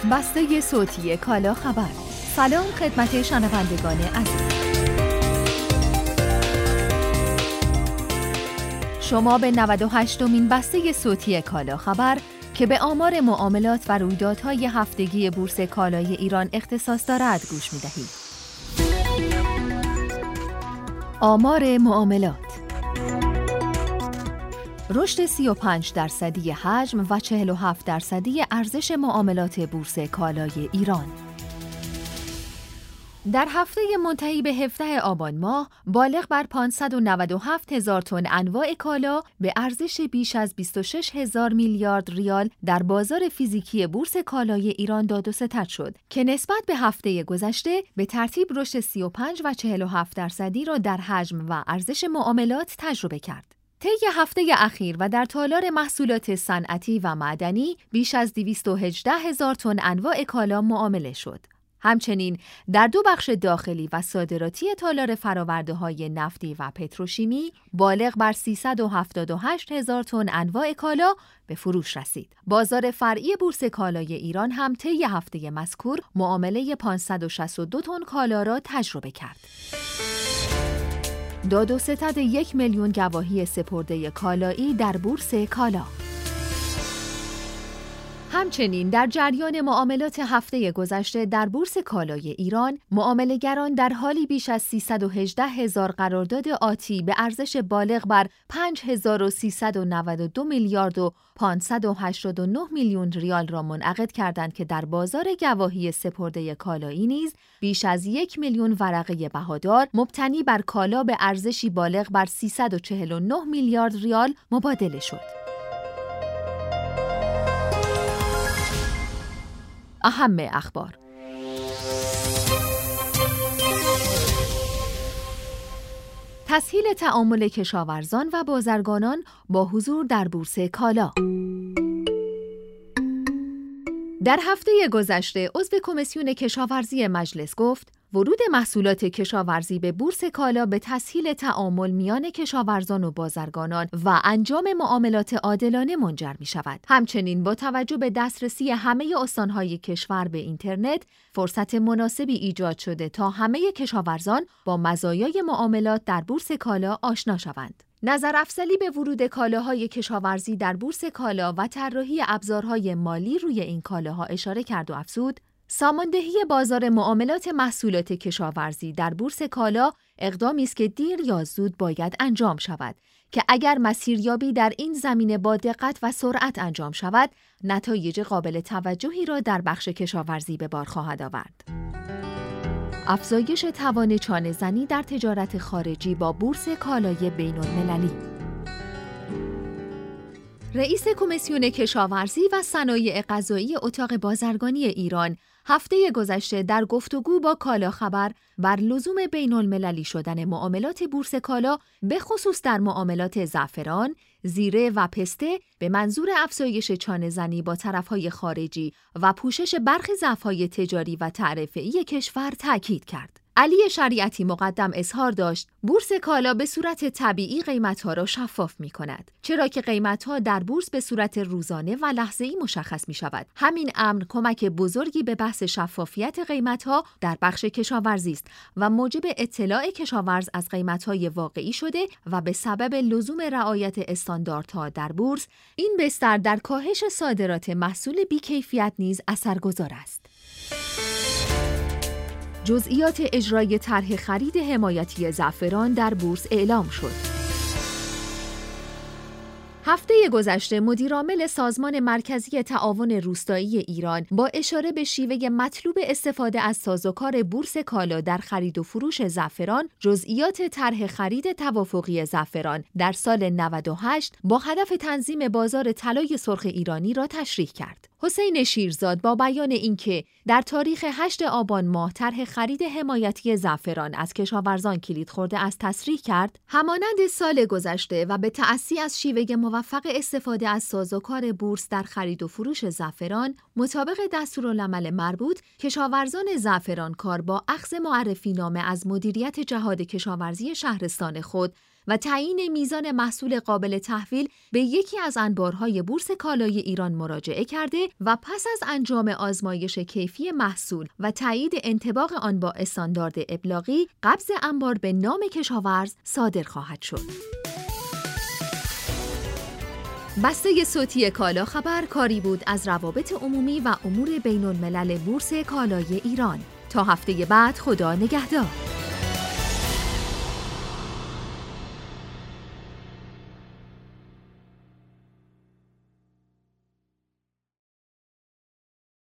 بسته صوتی کالا خبر. سلام خدمت شنوندگان عزیز. شما به 98مین بسته صوتی کالا خبر که به آمار معاملات و رویدادهای هفتگی بورس کالای ایران اختصاص دارد گوش می‌دهید. آمار معاملات: رشد 35% حجم و 47% ارزش معاملات بورس کالای ایران. در هفته منتهی به 17 آبان ماه بالغ بر 597,000 تن انواع کالا به ارزش بیش از 26,000 میلیارد ریال در بازار فیزیکی بورس کالای ایران داد و ستد شد که نسبت به هفته گذشته به ترتیب رشد 35 و 47% را در حجم و ارزش معاملات تجربه کرد. طی هفته اخیر و در تالار محصولات صنعتی و معدنی بیش از 218,000 تن انواع کالا معامله شد. همچنین در دو بخش داخلی و صادراتی تالار فرآورده‌های نفتی و پتروشیمی بالغ بر 378,000 تن انواع کالا به فروش رسید. بازار فرعی بورس کالای ایران هم طی هفته مذکور معامله 562 تن کالا را تجربه کرد. داد و ستد 1 میلیون گواهی سپرده کالایی در بورس کالا. همچنین در جریان معاملات هفته گذشته در بورس کالای ایران، معامله‌گران در حالی بیش از 318,000 قرارداد آتی به ارزش بالغ بر 5,392 میلیارد و 589 میلیون ریال را منعقد کردند که در بازار گواهی سپرده کالایی نیز بیش از 1 میلیون ورقه بهادار مبتنی بر کالا به ارزشی بالغ بر 349 میلیارد ریال مبادله شد. اهم اخبار: تسهیل تعامل کشاورزان و بازرگانان با حضور در بورس کالا. در هفته گذشته عضو کمیسیون کشاورزی مجلس گفت ورود محصولات کشاورزی به بورس کالا به تسهیل تعامل میان کشاورزان و بازرگانان و انجام معاملات عادلانه منجر می شود. همچنین با توجه به دسترسی همه استانهای کشور به اینترنت، فرصت مناسبی ایجاد شده تا همه کشاورزان با مزایای معاملات در بورس کالا آشنا شوند. نظرافزایی به ورود کالاهای کشاورزی در بورس کالا و طراحی ابزارهای مالی روی این کالاها اشاره کرد و افزود: ساماندهی بازار معاملات محصولات کشاورزی در بورس کالا اقدامی است که دیر یا زود باید انجام شود که اگر مسیریابی در این زمینه با دقت و سرعت انجام شود، نتایج قابل توجهی را در بخش کشاورزی به بار خواهد آورد. افزایش توان چانه‌زنی در تجارت خارجی با بورس کالای بین‌المللی. رئیس کمیسیون کشاورزی و صنایع غذایی اتاق بازرگانی ایران هفته گذشته در گفتگو با کالا خبر بر لزوم بین‌المللی شدن معاملات بورس کالا به خصوص در معاملات زعفران، زیره و پسته به منظور افزایش چانه‌زنی با طرف‌های خارجی و پوشش برخی ضعف‌های تجاری و تعرفه‌ای کشور تاکید کرد. علی شریعتی مقدم اظهار داشت بورس کالا به صورت طبیعی قیمت‌ها را شفاف می‌کند، چرا که قیمت‌ها در بورس به صورت روزانه و لحظه‌ای مشخص می‌شود. همین امر کمک بزرگی به بحث شفافیت قیمت‌ها در بخش کشاورزی است و موجب اطلاع کشاورز از قیمت‌های واقعی شده و به سبب لزوم رعایت استانداردها در بورس، این بستر در کاهش صادرات محصول بی‌کیفیت نیز اثرگذار است. جزئیات اجرای طرح خرید حمایتی زعفران در بورس اعلام شد. هفته گذشته مدیرعامل سازمان مرکزی تعاون روستایی ایران با اشاره به شیوه مطلوب استفاده از سازوکار بورس کالا در خرید و فروش زعفران، جزئیات طرح خرید توافقی زعفران در سال 98 با هدف تنظیم بازار طلای سرخ ایرانی را تشریح کرد. حسین شیرزاد با بیان اینکه در تاریخ 8 آبان ماه طرح خرید حمایتی زعفران از کشاورزان کلید خورده است تصریح کرد، همانند سال گذشته و به تأسی از شیوه موفق استفاده از سازوکار بورس در خرید و فروش زعفران، مطابق دستورالعمل مربوط، کشاورزان زعفران کار با اخذ معرفی نامه از مدیریت جهاد کشاورزی شهرستان خود و تعیین میزان محصول قابل تحویل به یکی از انبارهای بورس کالای ایران مراجعه کرده و پس از انجام آزمایش کیفی محصول و تایید انطباق آن با استاندارد ابلاغی، قبض انبار به نام کشاورز صادر خواهد شد. بسته صوتی کالا خبر کاری بود از روابط عمومی و امور بین الملل بورس کالای ایران. تا هفته بعد، خدا نگهدار.